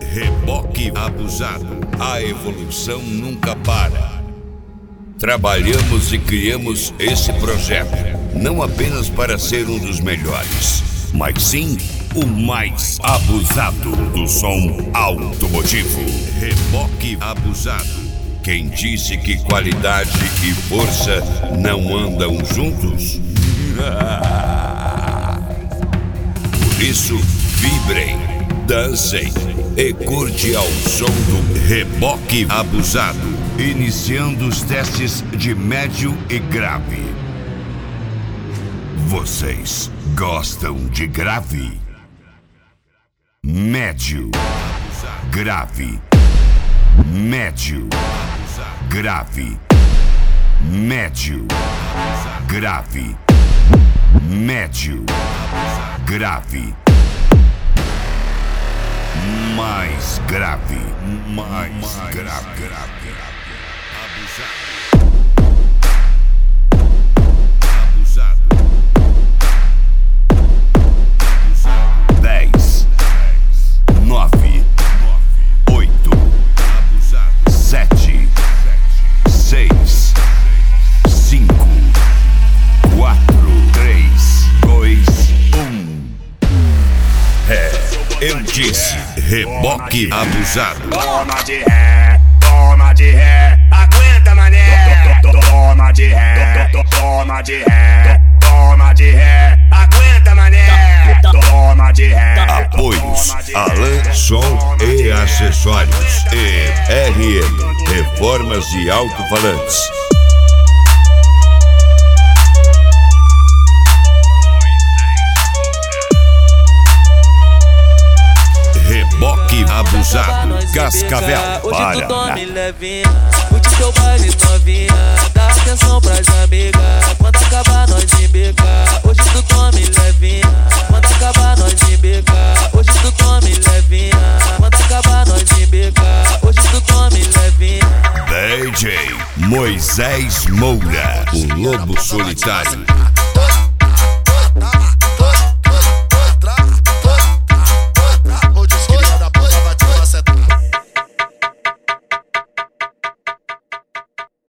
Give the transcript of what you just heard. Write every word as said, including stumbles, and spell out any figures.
Reboque abusado. A evolução nunca para. Trabalhamos e criamos esse projeto não apenas para ser um dos melhores, mas sim o mais abusado do som automotivo. Reboque abusado. Quem disse que qualidade e força não andam juntos? Por isso, vibrem, dancem e curte ao som do Reboque abusado, iniciando os testes de médio e grave. Vocês gostam de grave? Médio, grave, médio, grave, médio, grave, médio, grave, mais grave, mais, mais grave, grave, abusado, abusado, dez, nove, oito, sete, seis, cinco, quatro, três, dois, um. É, eu disse, reboque abusado. Toma de ré, toma de ré, aguenta mané. Toma de ré, toma de ré, toma de ré, aguenta mané. Toma de ré. Apoios Alan Som e Acessórios e R M Reformas de Alto-Falantes. Reboque abusado, Cascavel, Paraná. Curte teu baile novinha, dá atenção pras amigas. Quando acabar nós embica, hoje tu tome levinha. Quando acabar nós embica, hoje tu tome levinha. Quando acabar nós embica, hoje tu tome levinha. D J Moisés Moura, o lobo solitário.